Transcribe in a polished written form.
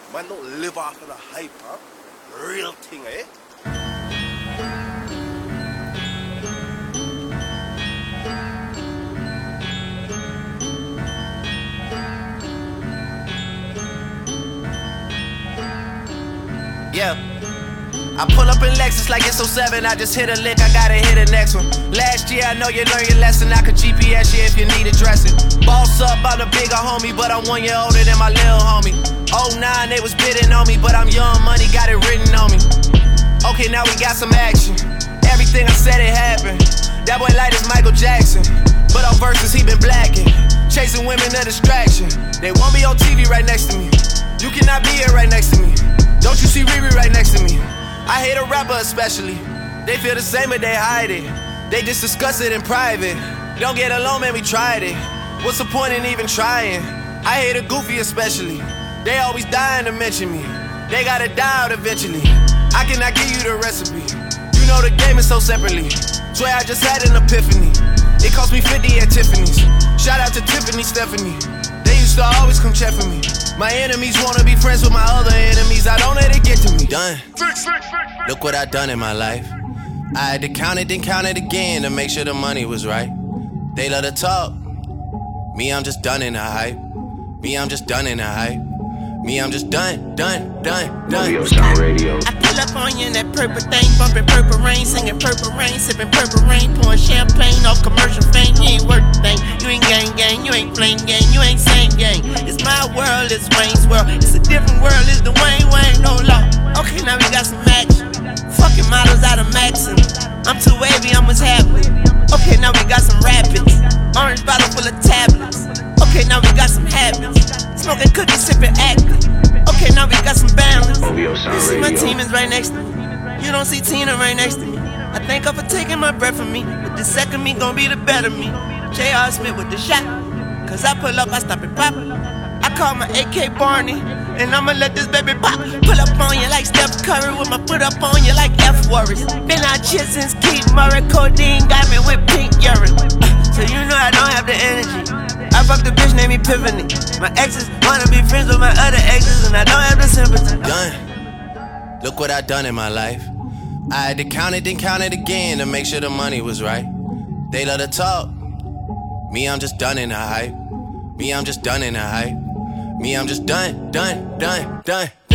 Man don't live off of the hype, huh? Real thing, eh? Yeah. I pull up in Lexus like it's 07. I just hit a lick, I gotta hit the next one. Last year I know you learned your lesson. I could GPS you if you need addressing. Boss up, I'm the bigger homie, but I'm 1 year older than my little homie. 09 they was bidding on me, but I'm young money, got it written on me. Okay, now we got some action. Everything I said it happened. That boy light as Michael Jackson, but on verses he been blacking. Chasing women a distraction. They won't be on TV right next to me. You cannot be here right next to me. Don't you see Riri right next to me? I hate a rapper especially. They feel the same but they hide it. They just discuss it in private. Don't get along, man, we tried it. What's the point in even trying? I hate a goofy especially. They always dying to mention me. They gotta die out eventually. I cannot give you the recipe. You know the game is so separately. Swear I just had an epiphany. It cost me 50 at Tiffany's. Shout out to Tiffany Stephanie. They used to always come check for me. My enemies wanna be friends with my other enemies. I don't let it get to me. Done. Look what I done in my life. I had to count it, then count it again to make sure the money was right. They love to talk. Me, I'm just done in the hype. Me, I'm just done in the hype. Me, I'm just done. Radio Sound Radio. I pull up on you in that purple thing, bumping Purple Rain, singing Purple Rain, sipping Purple Rain, pouring champagne off commercial fame. You ain't worth a thing, you ain't gang, you ain't flame gang, you ain't same gang. It's my world, it's Wayne's world. It's a different world, it's the Wayne, no law. Okay, now we got some action. Fucking models out of Maxim. I'm too wavy, I'm what's happening. Okay, now we got some rapids. Orange bottle full of tablets. Okay, now we got some habits. Smoking cookies, sipping acting. Okay, now we got some balance. You see my team is right next to me. You don't see Tina right next to me. I thank her for taking my breath from me. But the second me gon' be the better me. J.R. Smith with the shot. Cause I pull up, I stop and pop. I call my AK Barney. And I'ma let this baby pop. Pull up on you like Steph Curry. With my foot up on you like F Warriors. Been out here since Keith Murray. Codeine got me with pink urine. So you know I don't have the energy. I fucked a bitch named Epiphany. My exes wanna be friends with my other exes, and I don't have the sympathy. Done. Look what I done in my life. I had to count it, then count it again to make sure the money was right. They love to talk. Me, I'm just done in the hype. Me, I'm just done in the hype. Me, I'm just done.